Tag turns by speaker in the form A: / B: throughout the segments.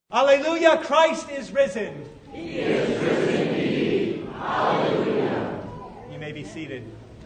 A: Alleluia, Christ is risen.
B: He is risen indeed. Hallelujah.
A: You may be seated.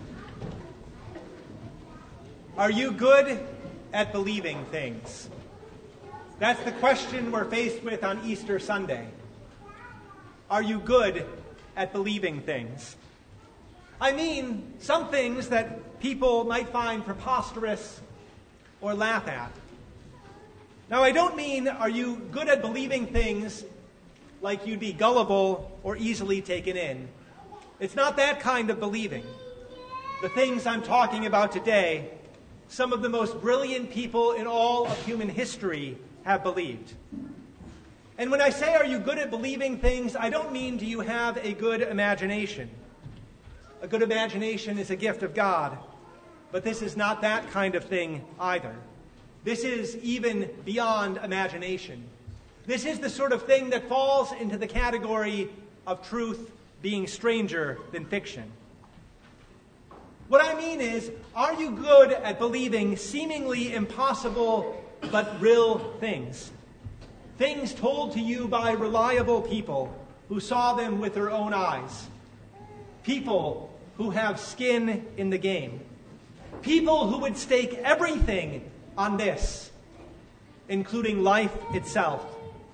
A: Are you good at believing things? That's the question we're faced with on Easter Sunday. Are you good at believing things? I mean, some things that people might find preposterous or laugh at. Now, I don't mean, are you good at believing things like you'd be gullible or easily taken in? It's not that kind of believing. The things I'm talking about today, some of the most brilliant people in all of human history have believed. And when I say, are you good at believing things, I don't mean do you have a good imagination. A good imagination is a gift of God, but this is not that kind of thing either. This is even beyond imagination. This is the sort of thing that falls into the category of truth being stranger than fiction. What I mean is, are you good at believing seemingly impossible but real things? Things told to you by reliable people who saw them with their own eyes. People who have skin in the game. People who would stake everything on this, including life itself.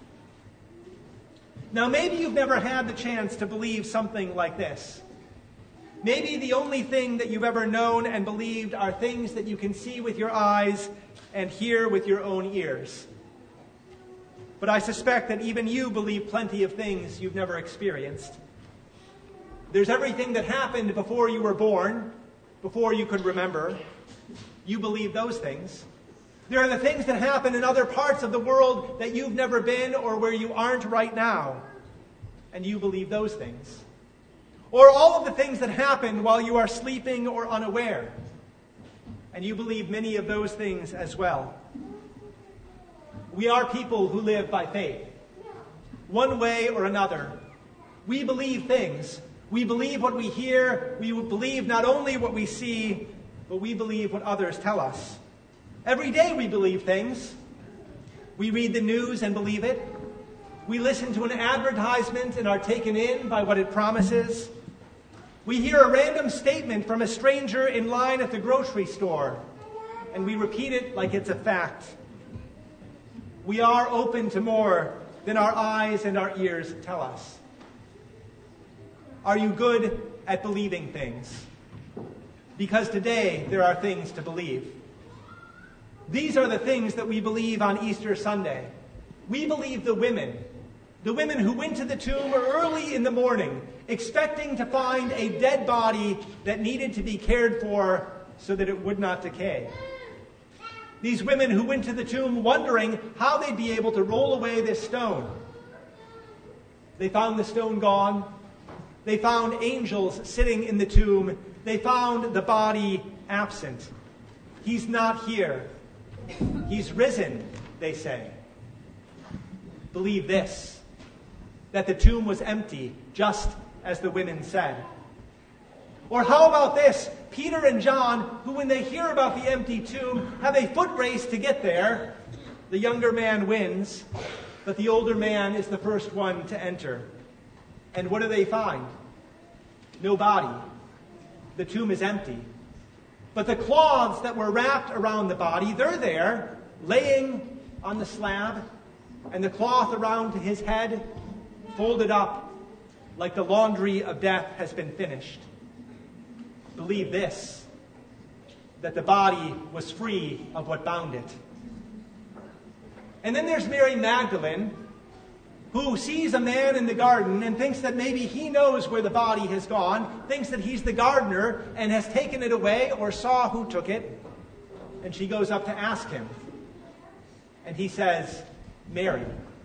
A: Now, maybe you've never had the chance to believe something like this. Maybe the only thing that you've ever known and believed are things that you can see with your eyes and hear with your own ears. But I suspect that even you believe plenty of things you've never experienced. There's everything that happened before you were born, before you could remember. You believe those things. There are the things that happen in other parts of the world that you've never been or where you aren't right now, and you believe those things. Or all of the things that happen while you are sleeping or unaware, and you believe many of those things as well. We are people who live by faith. One way or another, we believe things. We believe what we hear. We believe not only what we see, but we believe what others tell us. Every day we believe things. We read the news and believe it. We listen to an advertisement and are taken in by what it promises. We hear a random statement from a stranger in line at the grocery store, and we repeat it like it's a fact. We are open to more than our eyes and our ears tell us. Are you good at believing things? Because today there are things to believe. These are the things that we believe on Easter Sunday. We believe the women who went to the tomb early in the morning, expecting to find a dead body that needed to be cared for so that it would not decay. These women who went to the tomb wondering how they'd be able to roll away this stone. They found the stone gone. They found angels sitting in the tomb. They found the body absent. He's not here. He's risen, they say. Believe this, that the tomb was empty, just as the women said. Or how about this? Peter and John, who when they hear about the empty tomb, have a foot race to get there. The younger man wins, but the older man is the first one to enter. And what do they find? No body. The tomb is empty. But the cloths that were wrapped around the body, they're there, laying on the slab, and the cloth around his head folded up like the laundry of death has been finished. Believe this, that the body was free of what bound it. And then there's Mary Magdalene, who sees a man in the garden and thinks that maybe he knows where the body has gone, thinks that he's the gardener and has taken it away or saw who took it. And she goes up to ask him. And he says, Mary.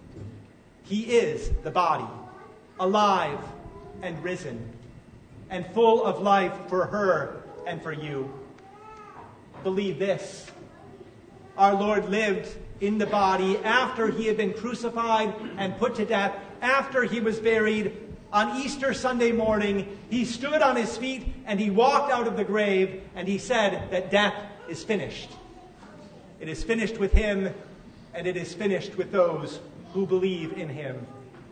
A: He is the body, alive and risen, and full of life for her and for you. Believe this. Our Lord lived in the body after he had been crucified and put to death, after he was buried. On Easter Sunday morning, he stood on his feet and he walked out of the grave and he said that death is finished. It is finished with him and it is finished with those who believe in him.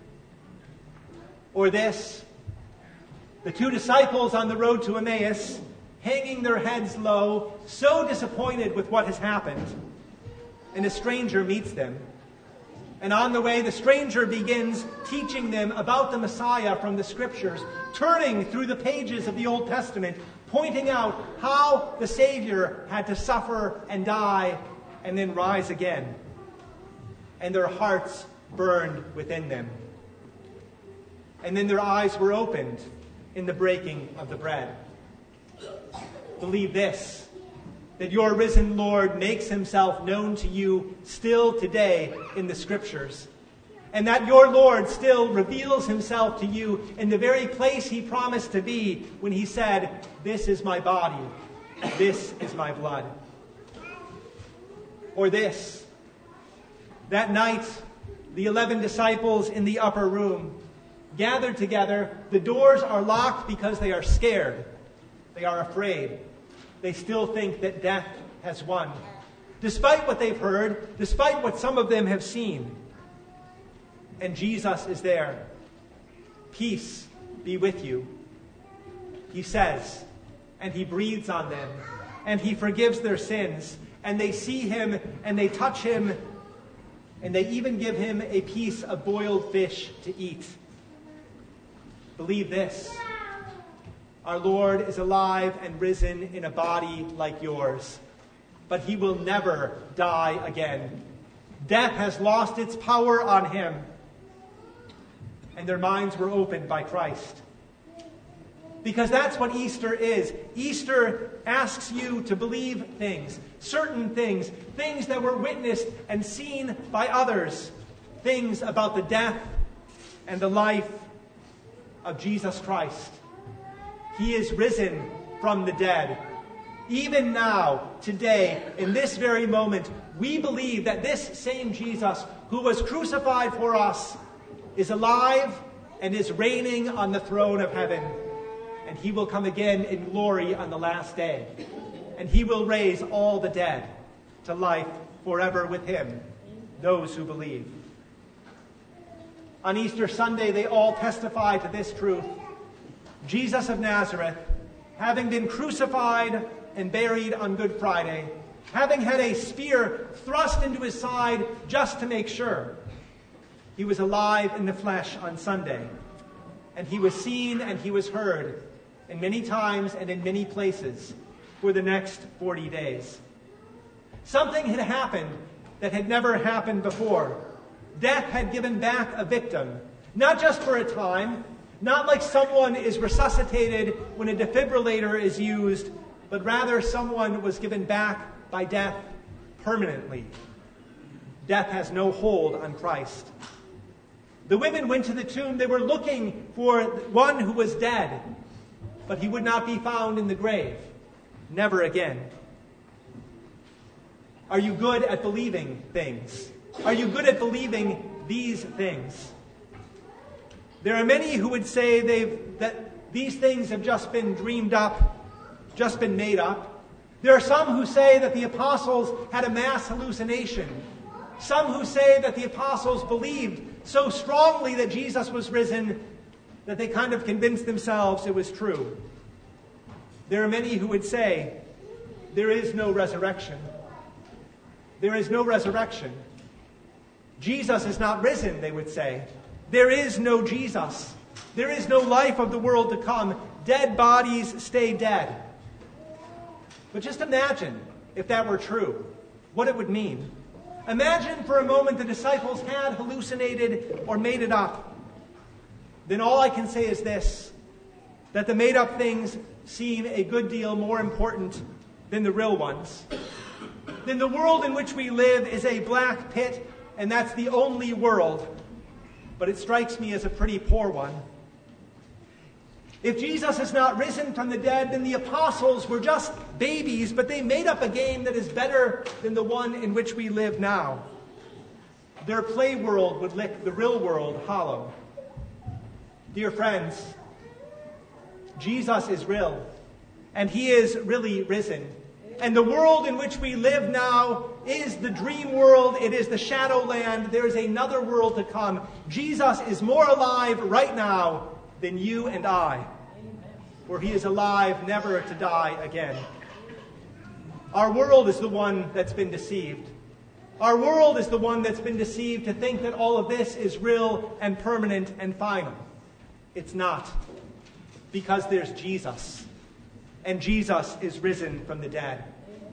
A: Or this, the two disciples on the road to Emmaus, hanging their heads low, so disappointed with what has happened, and a stranger meets them. And on the way, the stranger begins teaching them about the Messiah from the Scriptures, turning through the pages of the Old Testament, pointing out how the Savior had to suffer and die and then rise again. And their hearts burned within them. And then their eyes were opened in the breaking of the bread. Believe this, that your risen Lord makes himself known to you still today in the Scriptures, and that your Lord still reveals himself to you in the very place he promised to be when he said, "This is my body, this is my blood." Or this, that night, the 11 disciples in the upper room gathered together. The doors are locked because they are scared. They are afraid. They still think that death has won. Despite what they've heard, despite what some of them have seen. And Jesus is there. "Peace be with you," he says, and he breathes on them, and he forgives their sins, and they see him, and they touch him, and they even give him a piece of boiled fish to eat. Believe this. Our Lord is alive and risen in a body like yours, but he will never die again. Death has lost its power on him. And their minds were opened by Christ. Because that's what Easter is. Easter asks you to believe things, certain things, things that were witnessed and seen by others, things about the death and the life of Jesus Christ. He is risen from the dead. Even now, today, in this very moment, we believe that this same Jesus who was crucified for us is alive and is reigning on the throne of heaven. And he will come again in glory on the last day. And he will raise all the dead to life forever with him, those who believe. On Easter Sunday, they all testify to this truth. Jesus of Nazareth, having been crucified and buried on Good Friday, having had a spear thrust into his side just to make sure, he was alive in the flesh on Sunday. And he was seen and he was heard in many times and in many places for the next 40 days. Something had happened that had never happened before. Death had given back a victim, not just for a time, not like someone is resuscitated when a defibrillator is used, but rather someone was given back by death permanently. Death has no hold on Christ. The women went to the tomb. They were looking for one who was dead, but he would not be found in the grave. Never again. Are you good at believing things? Are you good at believing these things? There are many who would say that these things have just been dreamed up, just been made up. There are some who say that the apostles had a mass hallucination. Some who say that the apostles believed so strongly that Jesus was risen that they kind of convinced themselves it was true. There are many who would say there is no resurrection. There is no resurrection. Jesus is not risen, they would say. There is no Jesus. There is no life of the world to come. Dead bodies stay dead. But just imagine if that were true, what it would mean. Imagine for a moment the disciples had hallucinated or made it up. Then all I can say is this, that the made-up things seem a good deal more important than the real ones. Then the world in which we live is a black pit, and that's the only world. But it strikes me as a pretty poor one. If Jesus is not risen from the dead, then the apostles were just babies, but they made up a game that is better than the one in which we live now. Their play world would lick the real world hollow. Dear friends, Jesus is real, and he is really risen. And the world in which we live now is the dream world. It is the shadow land. There is another world to come. Jesus is more alive right now than you and I, for he is alive never to die again. Our world is the one that's been deceived. Our world is the one that's been deceived to think that all of this is real and permanent and final. It's not, because there's Jesus, and Jesus is risen from the dead.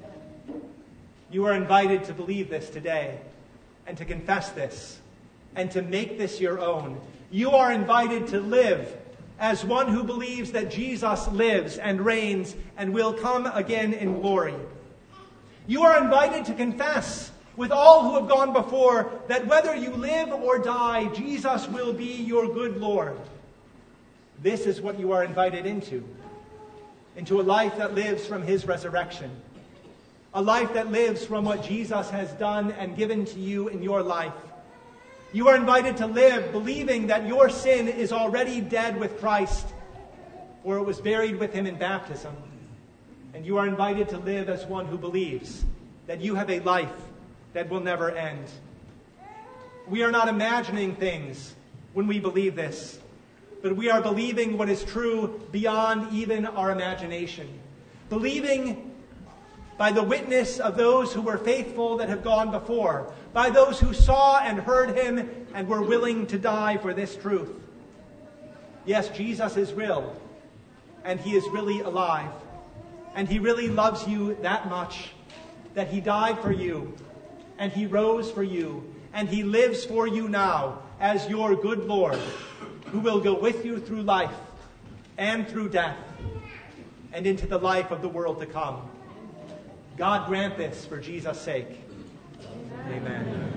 A: You are invited to believe this today, and to confess this, and to make this your own. You are invited to live as one who believes that Jesus lives and reigns and will come again in glory. You are invited to confess with all who have gone before that whether you live or die, Jesus will be your good Lord. This is what you are invited into a life that lives from his resurrection, a life that lives from what Jesus has done and given to you in your life. You are invited to live believing that your sin is already dead with Christ, or it was buried with him in baptism. And you are invited to live as one who believes that you have a life that will never end. We are not imagining things when we believe this, but we are believing what is true beyond even our imagination. Believing by the witness of those who were faithful that have gone before, by those who saw and heard him and were willing to die for this truth. Yes, Jesus is real, and he is really alive, and he really loves you that much that he died for you, and he rose for you, and he lives for you now as your good Lord, who will go with you through life and through death and into the life of the world to come. God grant this for Jesus' sake. Amen.